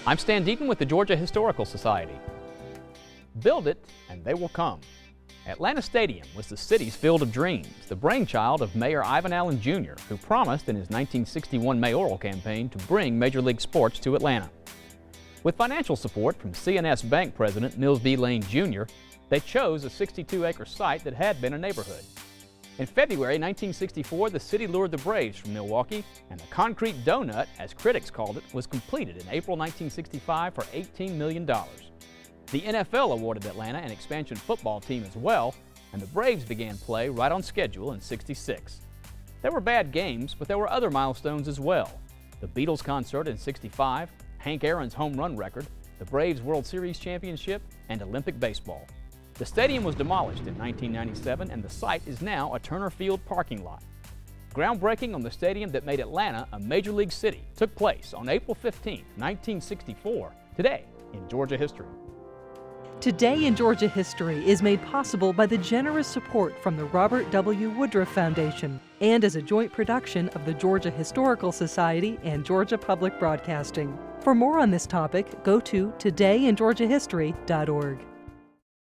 I'm Stan Deaton with the Georgia Historical Society. Build it and they will come. Atlanta Stadium was the city's field of dreams, the brainchild of Mayor Ivan Allen Jr., who promised in his 1961 mayoral campaign to bring Major League sports to Atlanta. With financial support from C&S Bank President Mills B. Lane Jr., they chose a 62-acre site that had been a neighborhood. In February 1964, the city lured the Braves from Milwaukee, and the concrete donut, as critics called it, was completed in April 1965 for $18 million. The NFL awarded Atlanta an expansion football team as well, and the Braves began play right on schedule in '66. There were bad games, but there were other milestones as well. The Beatles concert in '65, Hank Aaron's home run record, the Braves World Series championship, and Olympic baseball. The stadium was demolished in 1997, and the site is now a Turner Field parking lot. Groundbreaking on the stadium that made Atlanta a Major League city took place on April 15, 1964, today in Georgia history. Today in Georgia History is made possible by the generous support from the Robert W. Woodruff Foundation and as a joint production of the Georgia Historical Society and Georgia Public Broadcasting. For more on this topic, go to todayingeorgiahistory.org.